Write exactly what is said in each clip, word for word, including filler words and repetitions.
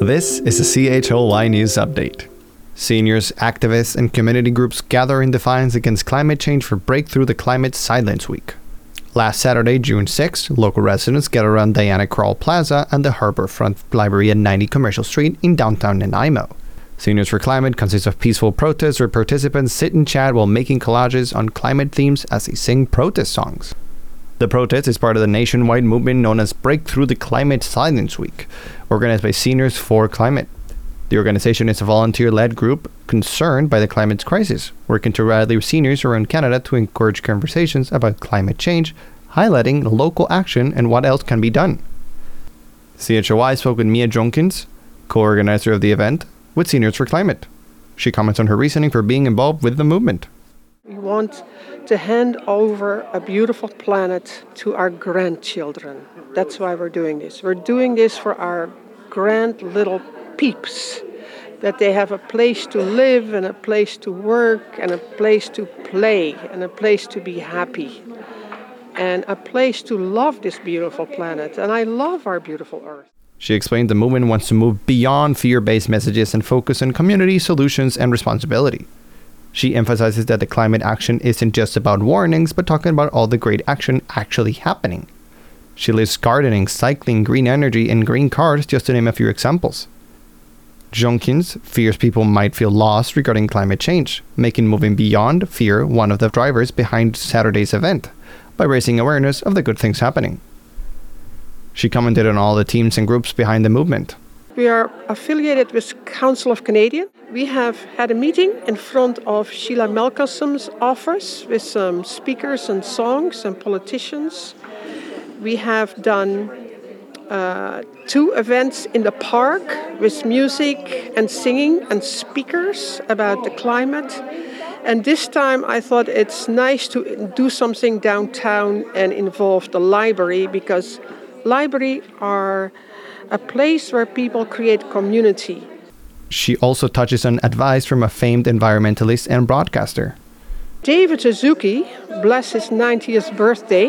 This is a C H O Y News Update. Seniors, activists, and community groups gather in defiance against climate change for Breakthrough the Climate Silence Week. Last Saturday, June sixth, local residents gathered around Diana Krall Plaza and the Harborfront Library at ninety Commercial Street in downtown Nanaimo. Seniors for Climate consists of peaceful protests where participants sit and chat while making collages on climate themes as they sing protest songs. The protest is part of the nationwide movement known as Breakthrough the Climate Silence Week, organized by Seniors for Climate. The organization is a volunteer-led group concerned by the climate crisis, working to rally seniors around Canada to encourage conversations about climate change, highlighting local action and what else can be done. C H O Y spoke with Mia Jonkins, co-organizer of the event, with Seniors for Climate. She comments on her reasoning for being involved with the movement. We want to hand over a beautiful planet to our grandchildren. That's why we're doing this. We're doing this for our grand little peeps, that they have a place to live and a place to work and a place to play and a place to be happy and a place to love this beautiful planet. And I love our beautiful Earth. She explained the movement wants to move beyond fear-based messages and focus on community solutions and responsibility. She emphasizes that the climate action isn't just about warnings, but talking about all the great action actually happening. She lists gardening, cycling, green energy, and green cars, just to name a few examples. Jonkins fears people might feel lost regarding climate change, making moving beyond fear one of the drivers behind Saturday's event, by raising awareness of the good things happening. She commented on all the teams and groups behind the movement. We are affiliated with Council of Canadian. We have had a meeting in front of Sheila Melkosum's office with some speakers and songs and politicians. We have done uh, two events in the park with music and singing and speakers about the climate. And this time I thought it's nice to do something downtown and involve the library, because libraries are a place where people create community. She also touches on advice from a famed environmentalist and broadcaster. David Suzuki, bless his ninetieth birthday,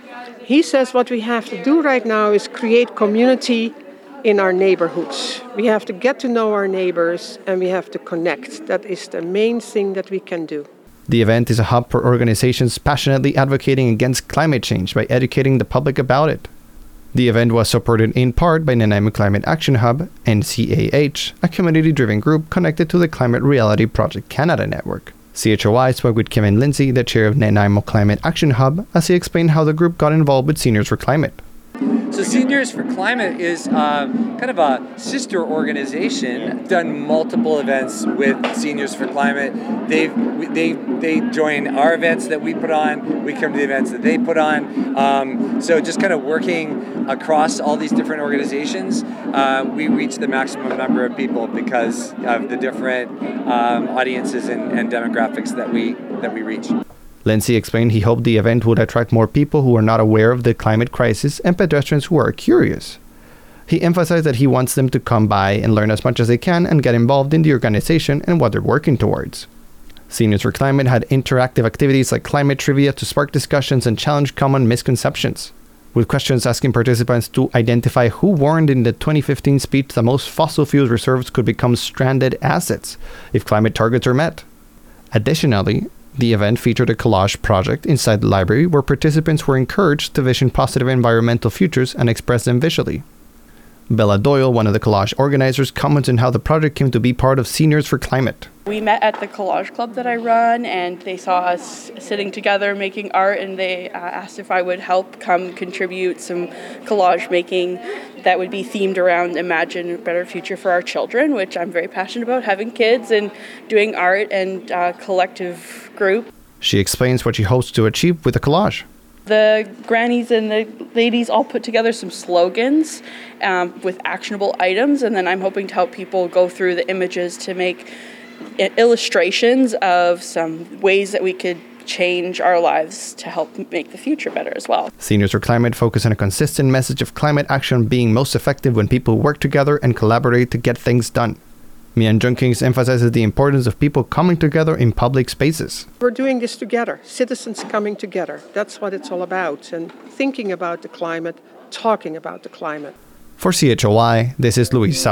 he says what we have to do right now is create community in our neighborhoods. We have to get to know our neighbors and we have to connect. That is the main thing that we can do. The event is a hub for organizations passionately advocating against climate change by educating the public about it. The event was supported in part by Nanaimo Climate Action Hub, N C A H, a community-driven group connected to the Climate Reality Project Canada network. C H O Y spoke with Kevin Lindsay, the chair of Nanaimo Climate Action Hub, as he explained how the group got involved with Seniors for Climate. So Seniors for Climate is uh, kind of a sister organization. Done multiple events with Seniors for Climate. They've they they join our events that we put on. We come to the events that they put on. Um, so just kind of working across all these different organizations, uh, we reach the maximum number of people because of the different um, audiences and, and demographics that we that we reach. Lindsay explained he hoped the event would attract more people who are not aware of the climate crisis and pedestrians who are curious. He emphasized that he wants them to come by and learn as much as they can and get involved in the organization and what they're working towards. Seniors for Climate had interactive activities like climate trivia to spark discussions and challenge common misconceptions, with questions asking participants to identify who warned in the twenty fifteen speech that most fossil fuel reserves could become stranded assets if climate targets are met. Additionally, the event featured a collage project inside the library where participants were encouraged to vision positive environmental futures and express them visually. Bella Doyle, one of the collage organizers, comments on how the project came to be part of Seniors for Climate. We met at the collage club that I run, and they saw us sitting together making art, and they uh, asked if I would help come contribute some collage making that would be themed around Imagine a Better Future for Our Children, which I'm very passionate about, having kids and doing art and uh, collective group. She explains what she hopes to achieve with the collage. The grannies and the ladies all put together some slogans um, with actionable items, and then I'm hoping to help people go through the images to make illustrations of some ways that we could change our lives to help make the future better as well. Seniors for Climate focus on a consistent message of climate action being most effective when people work together and collaborate to get things done. Mia Jonkins emphasizes the importance of people coming together in public spaces. We're doing this together, citizens coming together. That's what it's all about, and thinking about the climate, talking about the climate. For C H O Y, this is Luis Sabla.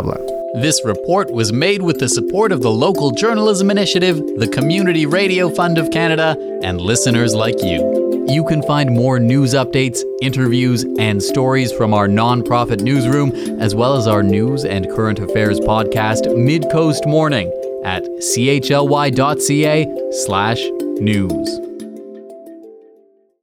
This report was made with the support of the Local Journalism Initiative, the Community Radio Fund of Canada, and listeners like you. You can find more news updates, interviews, and stories from our nonprofit newsroom, as well as our news and current affairs podcast, Mid-Coast Morning, at chly.ca slash news.